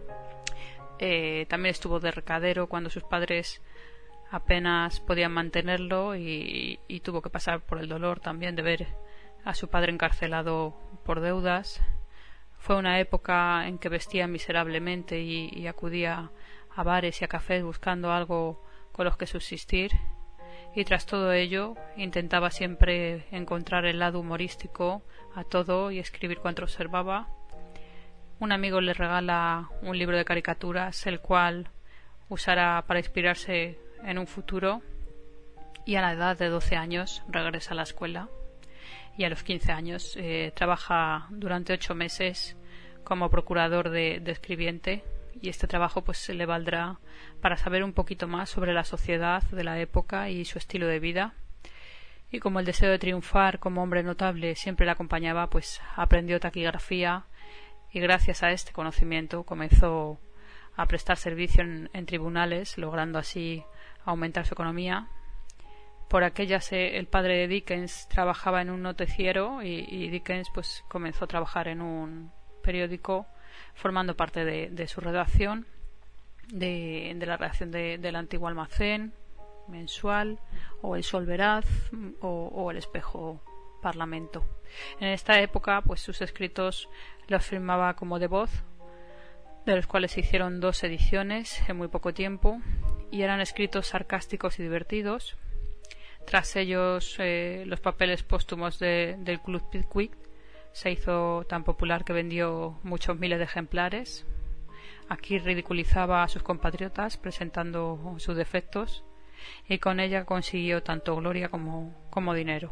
Eh, también estuvo de recadero cuando sus padres apenas podían mantenerlo, y, y tuvo que pasar por el dolor también de ver a su padre encarcelado por deudas. Fue una época en que vestía miserablemente y, y acudía a bares y a cafés buscando algo con los que subsistir, y tras todo ello intentaba siempre encontrar el lado humorístico a todo y escribir cuanto observaba. Un amigo le regala un libro de caricaturas, el cual usará para inspirarse en un futuro, y a la edad de doce años regresa a la escuela. Y a los quince años eh, trabaja durante ocho meses como procurador de, de escribiente, y este trabajo pues le valdrá para saber un poquito más sobre la sociedad de la época y su estilo de vida. Y como el deseo de triunfar como hombre notable siempre le acompañaba, pues aprendió taquigrafía, y gracias a este conocimiento comenzó a prestar servicio en, en tribunales, logrando así aumentar su economía. Por aquellas eh, el padre de Dickens trabajaba en un noticiero, y, y Dickens pues comenzó a trabajar en un periódico formando parte de, de su redacción, de, de la redacción de, del Antiguo Almacén mensual, o El Sol Veraz, o, o El Espejo Parlamento. En esta época pues sus escritos los firmaba como de voz, de los cuales se hicieron dos ediciones en muy poco tiempo, y eran escritos sarcásticos y divertidos. Tras ellos, eh, los papeles póstumos de, del Club Pickwick Se hizo tan popular que vendió muchos miles de ejemplares. Aquí ridiculizaba a sus compatriotas presentando sus defectos y con ella consiguió tanto gloria como, como dinero.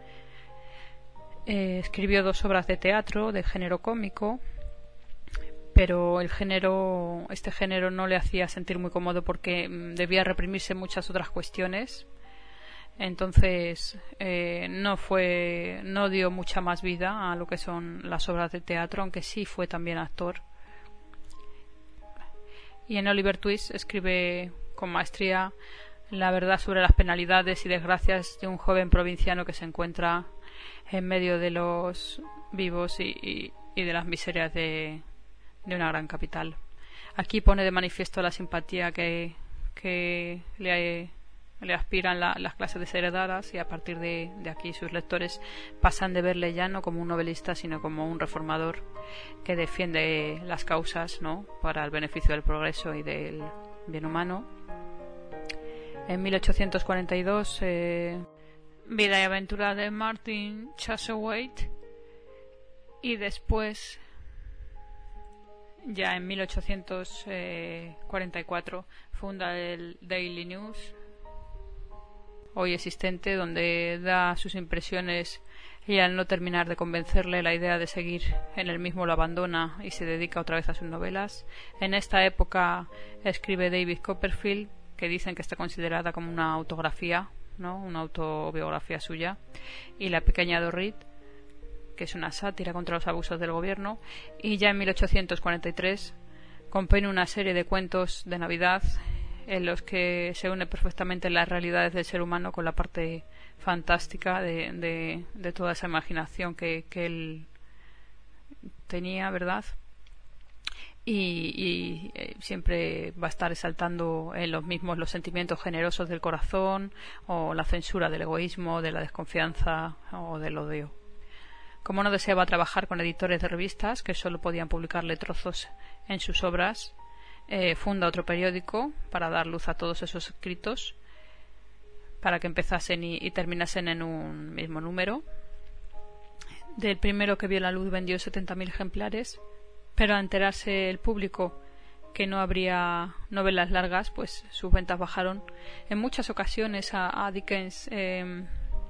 Eh, escribió dos obras de teatro de género cómico, pero el género, este género no le hacía sentir muy cómodo porque mm, debía reprimirse muchas otras cuestiones. Entonces eh, no fue, no dio mucha más vida a lo que son las obras de teatro, aunque sí fue también actor. Y en Oliver Twist escribe con maestría la verdad sobre las penalidades y desgracias de un joven provinciano que se encuentra en medio de los vivos y, y, y de las miserias de, de una gran capital. Aquí pone de manifiesto la simpatía que, que le, le aspiran la, las clases desheredadas, y a partir de, de aquí sus lectores pasan de verle ya no como un novelista sino como un reformador que defiende las causas, ¿no?, para el beneficio del progreso y del bien humano. En mil ochocientos cuarenta y dos, eh, Vida y aventura de Martin Chuzzlewit, y después, ya en mil ochocientos cuarenta y cuatro, funda el Daily News, hoy existente, donde da sus impresiones y al no terminar de convencerle la idea de seguir en el mismo lo abandona y se dedica otra vez a sus novelas. En esta época escribe David Copperfield, que dicen que está considerada como una autografía, ¿no?, una autobiografía suya, y La pequeña Dorrit, que es una sátira contra los abusos del gobierno. Y ya en mil ochocientos cuarenta y tres compone una serie de cuentos de Navidad en los que se une perfectamente las realidades del ser humano con la parte fantástica de, de, de toda esa imaginación que, que él tenía, ¿verdad? Y, y eh, siempre va a estar exaltando en los mismos los sentimientos generosos del corazón, o la censura del egoísmo, de la desconfianza o del odio. Como no deseaba trabajar con editores de revistas que solo podían publicarle trozos en sus obras, eh, funda otro periódico para dar luz a todos esos escritos, para que empezasen y, y terminasen en un mismo número. Del primero que vio la luz vendió setenta mil ejemplares, pero al enterarse el público que no habría novelas largas, pues sus ventas bajaron. En muchas ocasiones a, a Dickens eh,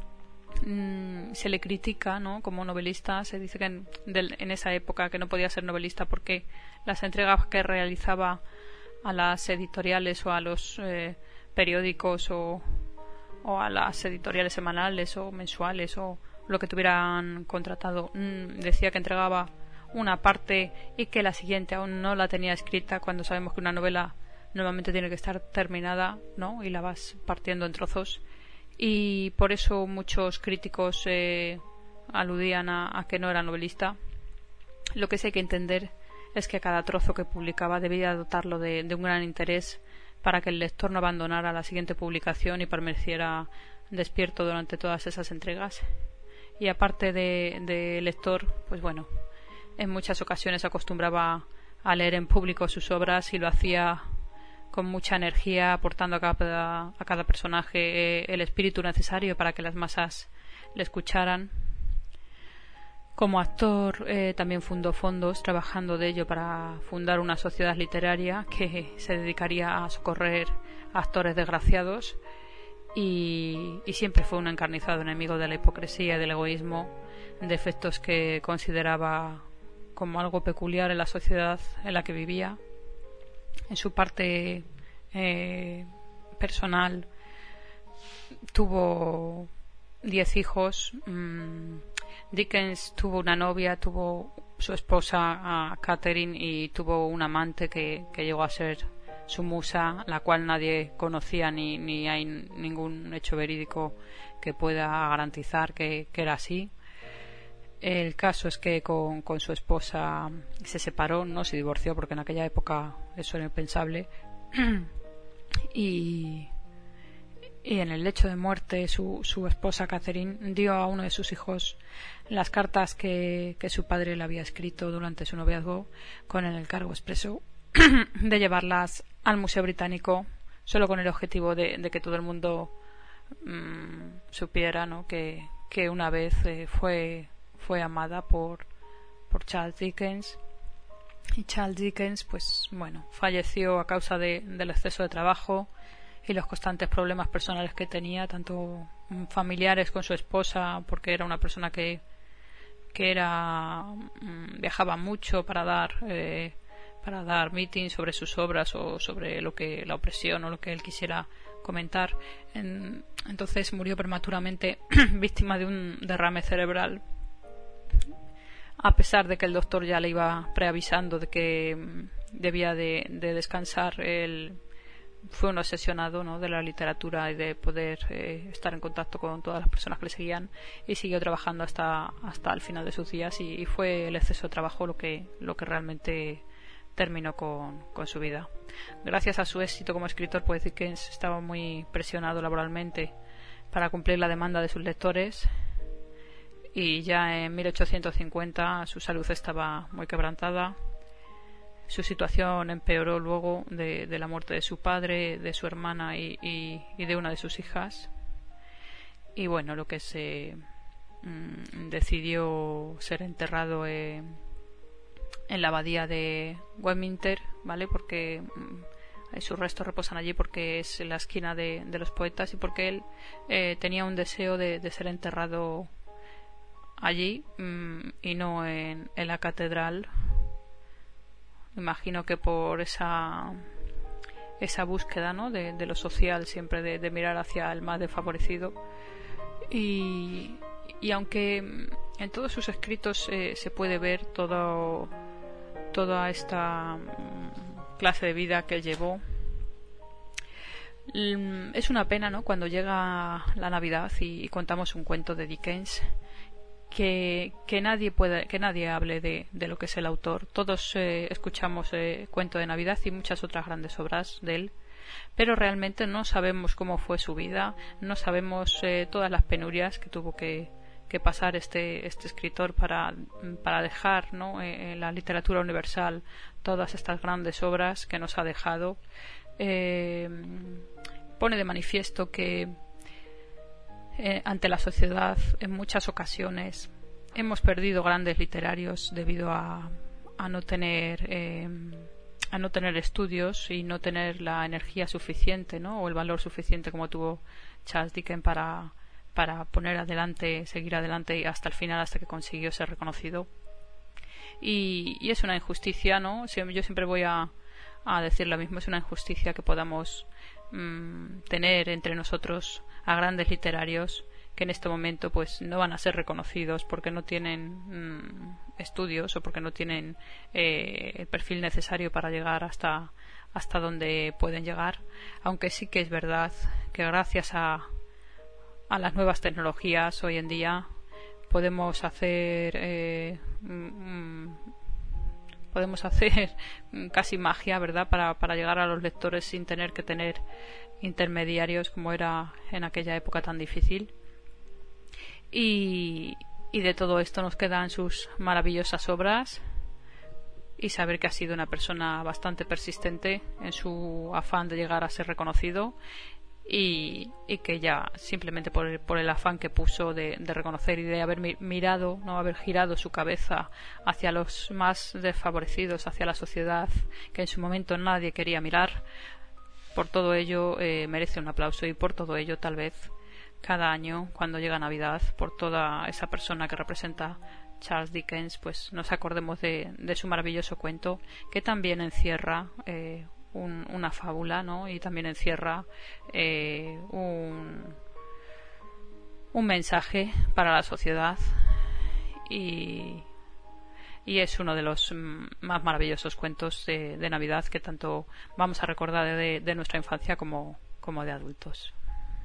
mm, se le critica, ¿no?, como novelista. Se dice que en, del, en esa época que no podía ser novelista porque las entregas que realizaba a las editoriales o a los eh, periódicos o, o a las editoriales semanales o mensuales o lo que tuvieran contratado, mm, decía que entregaba una parte y que la siguiente aún no la tenía escrita, cuando sabemos que una novela normalmente tiene que estar terminada, ¿no?, y la vas partiendo en trozos. Y por eso muchos críticos eh, aludían a, a que no era novelista. Lo que sí hay que entender es que cada trozo que publicaba debía dotarlo de, de un gran interés para que el lector no abandonara la siguiente publicación y permaneciera despierto durante todas esas entregas. Y aparte de, de lector, pues bueno, en muchas ocasiones acostumbraba a leer en público sus obras y lo hacía con mucha energía, aportando a cada, a cada personaje eh, el espíritu necesario para que las masas le escucharan. Como actor eh, también fundó fondos, trabajando de ello para fundar una sociedad literaria que se dedicaría a socorrer a actores desgraciados, y, y siempre fue un encarnizado enemigo de la hipocresía y del egoísmo, defectos que consideraba como algo peculiar en la sociedad en la que vivía. En su parte eh, personal tuvo diez hijos. Mm, Dickens tuvo una novia, tuvo su esposa a Catherine, y tuvo un amante que, que llegó a ser su musa, la cual nadie conocía, ni, ni hay ningún hecho verídico que pueda garantizar que, que era así. El caso es que con, con su esposa se separó, no se divorció porque en aquella época eso era impensable, y, y en el lecho de muerte su, su esposa Catherine dio a uno de sus hijos las cartas que, que su padre le había escrito durante su noviazgo, con el encargo expreso de llevarlas al Museo Británico, solo con el objetivo de, de que todo el mundo mmm, supiera, ¿no?, que, que una vez eh, fue fue amada por, por Charles Dickens. Y Charles Dickens, pues bueno, falleció a causa de, del exceso de trabajo y los constantes problemas personales que tenía, tanto familiares con su esposa, porque era una persona que, que era viajaba mucho para dar eh, para dar meetings sobre sus obras o sobre lo que la opresión o lo que él quisiera comentar. En, entonces murió prematuramente víctima de un derrame cerebral, a pesar de que el doctor ya le iba preavisando de que debía de, de descansar. Él fue un obsesionado, ¿no?, de la literatura y de poder eh, estar en contacto con todas las personas que le seguían, y siguió trabajando hasta hasta el final de sus días, y, y fue el exceso de trabajo lo que lo que realmente terminó con, con su vida. Gracias a su éxito como escritor, pues Dickens estaba muy presionado laboralmente para cumplir la demanda de sus lectores, y ya en mil ochocientos cincuenta su salud estaba muy quebrantada. Su situación empeoró luego de, de la muerte de su padre, de su hermana y, y, y de una de sus hijas. Y bueno, lo que se mmm, decidió ser enterrado eh, en la abadía de Westminster, ¿vale? Porque mmm, sus restos reposan allí porque es la esquina de, de los poetas, y porque él eh, tenía un deseo de, de ser enterrado allí mmm, y no en, en la catedral. Imagino que por esa esa búsqueda, ¿no?, de, de lo social, siempre de, de mirar hacia el más desfavorecido. Y, y aunque en todos sus escritos eh, se puede ver todo, toda esta clase de vida que él llevó, es una pena, ¿no?, cuando llega la Navidad y, y contamos un cuento de Dickens, que, que nadie pueda, que nadie hable de, de lo que es el autor. Todos eh, escuchamos eh, Cuento de Navidad y muchas otras grandes obras de él, pero realmente no sabemos cómo fue su vida, no sabemos eh, todas las penurias que tuvo que, que pasar este, este escritor para, para dejar, ¿no?, eh, en la literatura universal todas estas grandes obras que nos ha dejado. Eh, pone de manifiesto que Eh, ante la sociedad en muchas ocasiones hemos perdido grandes literarios debido a, a no tener eh, a no tener estudios y no tener la energía suficiente, ¿no?, o el valor suficiente como tuvo Charles Dickens para, para poner adelante, seguir adelante hasta el final, hasta que consiguió ser reconocido. Y, y es una injusticia, ¿no? Yo siempre voy a, a decir lo mismo, es una injusticia que podamos mmm, tener entre nosotros a grandes literarios que en este momento pues no van a ser reconocidos porque no tienen mmm, estudios o porque no tienen eh, el perfil necesario para llegar hasta hasta donde pueden llegar, aunque sí que es verdad que gracias a, a las nuevas tecnologías hoy en día podemos hacer eh, mmm, podemos hacer casi magia, ¿verdad?, para, para llegar a los lectores sin tener que tener intermediarios como era en aquella época tan difícil. Y, y de todo esto nos quedan sus maravillosas obras y saber que ha sido una persona bastante persistente en su afán de llegar a ser reconocido, y, y que ya simplemente por el, por el afán que puso de, de reconocer y de haber mirado, no haber girado su cabeza hacia los más desfavorecidos, hacia la sociedad que en su momento nadie quería mirar, por todo ello eh, merece un aplauso. Y por todo ello, tal vez cada año cuando llega Navidad, por toda esa persona que representa Charles Dickens, pues nos acordemos de, de su maravilloso cuento, que también encierra eh, Un, una fábula, ¿no?, y también encierra eh, un, un mensaje para la sociedad, y, y es uno de los más maravillosos cuentos de, de Navidad que tanto vamos a recordar de, de nuestra infancia como, como de adultos.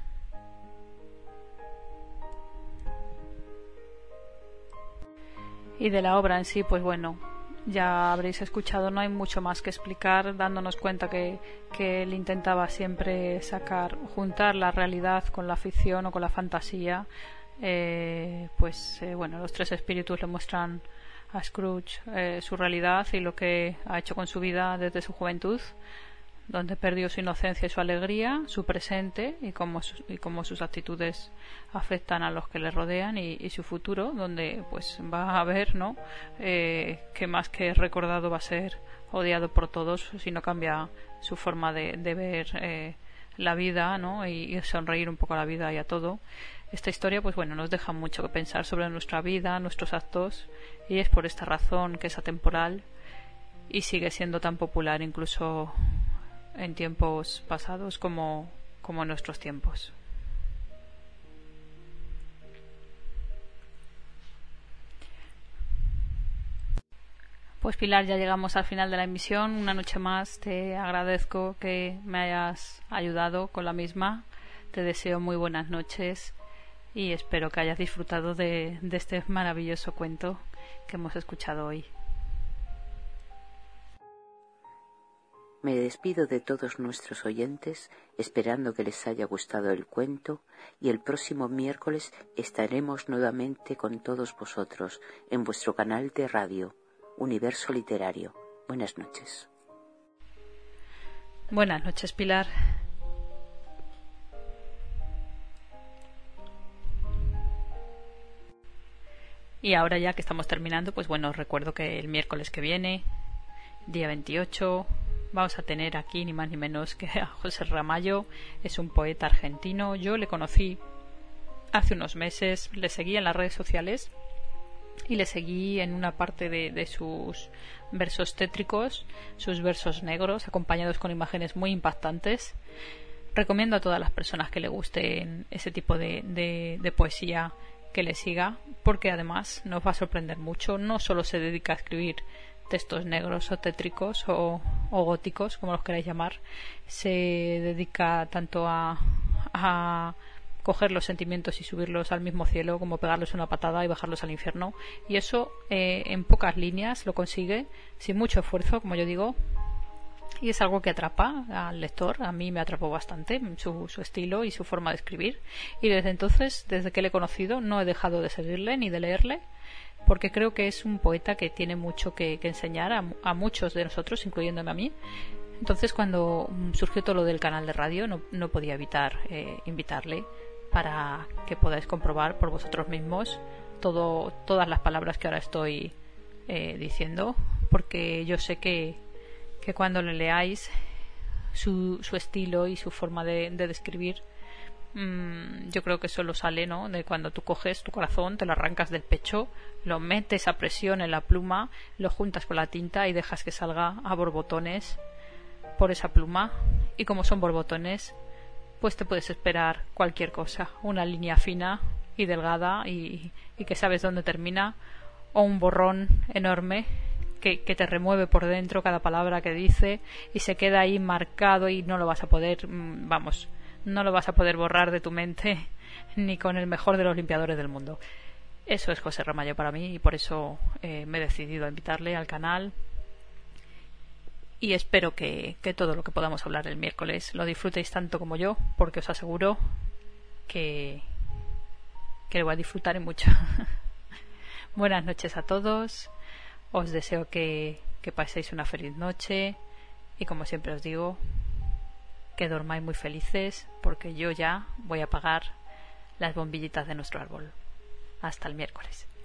Y de la obra en sí, pues bueno, ya habréis escuchado, no hay mucho más que explicar, dándonos cuenta que, que él intentaba siempre sacar, juntar la realidad con la ficción o con la fantasía. Eh, pues eh, bueno, los tres espíritus le muestran a Scrooge eh, su realidad y lo que ha hecho con su vida desde su juventud. donde perdió su inocencia y su alegría, su presente y cómo, su, y cómo sus actitudes afectan a los que le rodean, y, y su futuro, donde pues va a ver, ¿no? Eh, que más que recordado va a ser odiado por todos si no cambia su forma de, de ver eh, la vida, ¿no? Y, y sonreír un poco a la vida y a todo. Esta historia, pues bueno, nos deja mucho que pensar sobre nuestra vida, nuestros actos, y es por esta razón que es atemporal y sigue siendo tan popular incluso en tiempos pasados como, como en nuestros tiempos. Pues Pilar, ya llegamos al final de la emisión. Una noche más te agradezco que me hayas ayudado con la misma. Te deseo muy buenas noches y espero que hayas disfrutado de, de este maravilloso cuento que hemos escuchado hoy. Me despido de todos nuestros oyentes, esperando que les haya gustado el cuento, y el próximo miércoles estaremos nuevamente con todos vosotros en vuestro canal de radio, Universo Literario. Buenas noches. Buenas noches, Pilar. Y ahora ya que estamos terminando, pues bueno, os recuerdo que el miércoles que viene, día veintiocho, vamos a tener aquí ni más ni menos que a José Ramallo. Es un poeta argentino. Yo le conocí hace unos meses, le seguí en las redes sociales y le seguí en una parte de, de sus versos tétricos, sus versos negros, acompañados con imágenes muy impactantes. Recomiendo a todas las personas que le gusten ese tipo de, de, de poesía que le siga, porque además nos va a sorprender mucho. No solo se dedica a escribir textos negros o tétricos o, o góticos, como los queráis llamar, se dedica tanto a, a coger los sentimientos y subirlos al mismo cielo como pegarles una patada y bajarlos al infierno, y eso eh, en pocas líneas lo consigue sin mucho esfuerzo, como yo digo, y es algo que atrapa al lector. A mí me atrapó bastante su, su estilo y su forma de escribir, y desde entonces, desde que le he conocido, no he dejado de seguirle ni de leerle, porque creo que es un poeta que tiene mucho que, que enseñar a, a muchos de nosotros, incluyéndome a mí. Entonces, cuando surgió todo lo del canal de radio, no, no podía evitar eh, invitarle para que podáis comprobar por vosotros mismos todo, todas las palabras que ahora estoy eh, diciendo, porque yo sé que, que cuando le leáis su, su estilo y su forma de, de describir, mmm, yo creo que solo sale, ¿no?, de cuando tú coges tu corazón, te lo arrancas del pecho, lo metes a presión en la pluma, lo juntas con la tinta y dejas que salga a borbotones por esa pluma, y como son borbotones, pues te puedes esperar cualquier cosa, una línea fina y delgada y, y que sabes dónde termina, o un borrón enorme que, que te remueve por dentro cada palabra que dice y se queda ahí marcado y no lo vas a poder, vamos, no lo vas a poder borrar de tu mente ni con el mejor de los limpiadores del mundo. Eso es José Ramallo para mí, y por eso eh, me he decidido a invitarle al canal. Y espero que, que todo lo que podamos hablar el miércoles lo disfrutéis tanto como yo, porque os aseguro que, que lo voy a disfrutar y mucho. Buenas noches a todos. Os deseo que, que paséis una feliz noche. Y como siempre os digo, que dormáis muy felices, porque yo ya voy a apagar las bombillitas de nuestro árbol. Hasta el miércoles.